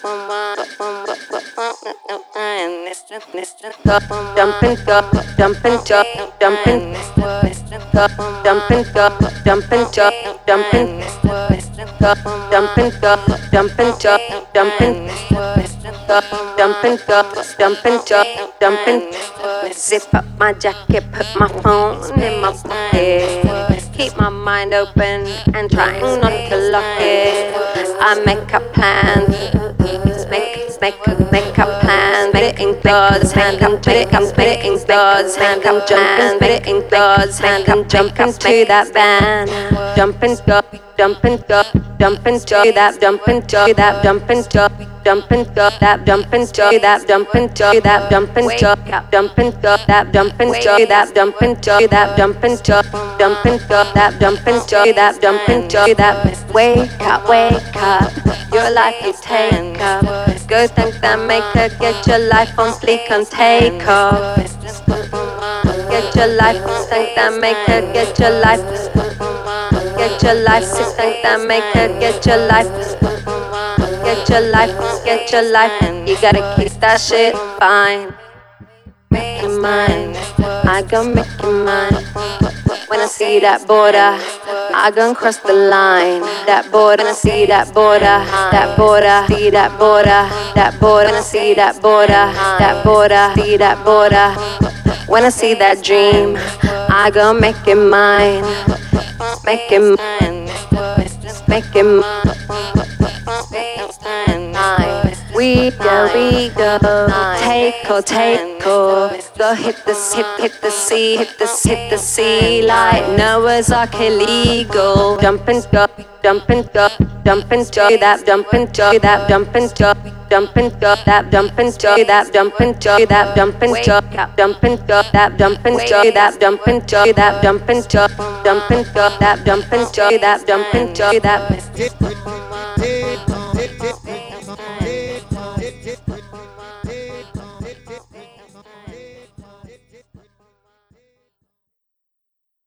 Jumping, jumping, jumping, jumping, jumping, jumping, jumping, jumping, jumping, jumping, jumping. Zip up my jacket, put my phone in my pocket. Keep my mind open and trying not to lock it. I make a plan, make a plan. Put it in God's hand, put it in God's hand. Put it in God's hand. Jump into that band, jumping, jumping, jumping, that jumping, that jumping, jumping, that jumping, that jumping, that jumping, jumping, that jumping, that jumping, that jumping, jumping, that jumping, that jumping, that wake up, your life you take up. Go thank that maker, get your life on fleek and take off. Get your life, thank that maker, get your life. Get your life, thank that maker, get your life. Get your life, get your life. You gotta keep that shit fine. Make it mine, I gon' make it mine. When I see that border, I gon' cross the line. That border, when I see that border, that border, see that border, that border. When I see that border, that border, see that border. When I see that dream, I gon' make it mine. Make it mine, make it mine. We go, take go hit the sea, hit the sea like Noah's Ark illegal. Jumping, jumping, jumping, that jumping, that jumping, jumping, that jumping, that jumping, that jumping, jumping, that jumping, that jumping, that jumping, jumping, that jumping, that jumping, that